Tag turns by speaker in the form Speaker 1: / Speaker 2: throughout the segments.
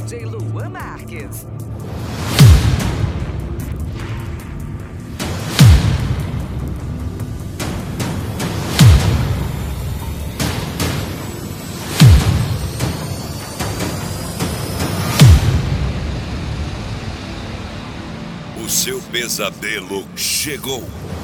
Speaker 1: DJ Luan Marques.
Speaker 2: O seu pesadelo chegou.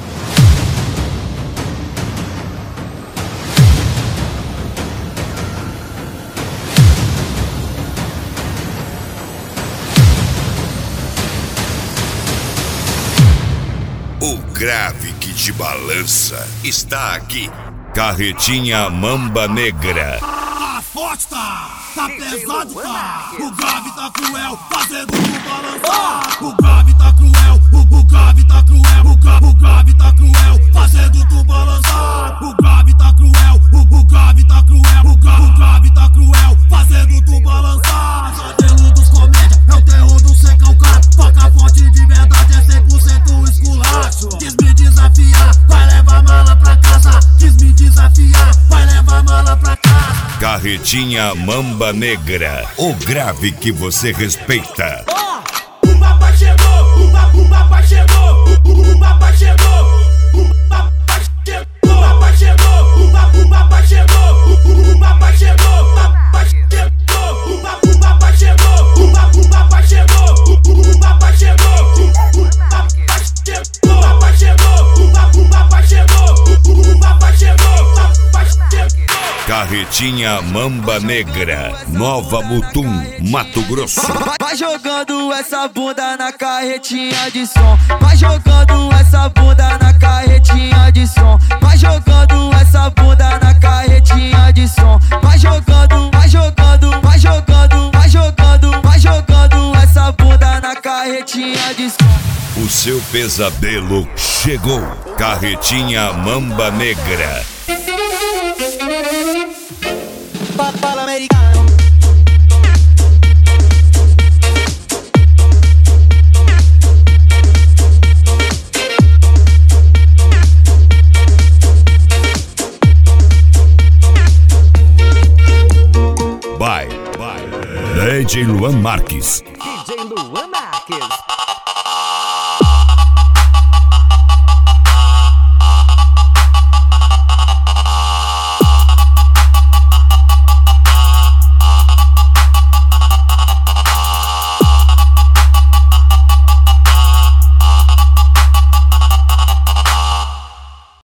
Speaker 2: O grave que te balança está aqui. Carretinha Mamba Negra.
Speaker 3: Tá forte, tá pesado, tá. O grave tá cruel, fazendo tu balançar. O grave tá cruel, o grave tá cruel, o grave tá cruel, fazendo tu balançar. O grave tá cruel, o grave tá cruel, o grave tá cruel, fazendo tu balançar. Pesadelo dos comédia, é o terror do sem calcar. Faca forte de verdade, é 100% esculacho. Quis me desafiar, vai levar mala pra casa. Quis me desafiar, vai levar mala pra casa.
Speaker 2: Carretinha Mamba Negra. O grave que você respeita.
Speaker 3: O papai chegou, o papai chegou, o papai chegou, o papai chegou, o papai chegou, o papai chegou, o papai chegou, o papai chegou, o papai chegou, o papai chegou, o papai chegou, o papai chegou, o papai chegou, o papai chegou.
Speaker 2: Carretinha Mamba Negra, Nova Mutum, Mato Grosso.
Speaker 4: Vai jogando essa bunda na carretinha de som. Vai jogando essa bunda na carretinha de som. Vai jogando essa bunda na carretinha de som. Vai jogando, vai jogando, vai jogando, vai jogando, vai jogando essa bunda na carretinha de som.
Speaker 2: O seu pesadelo chegou. Carretinha Mamba Negra.
Speaker 4: Papal americano.
Speaker 2: Vai. DJ Luan Marques.
Speaker 1: DJ Luan Marques.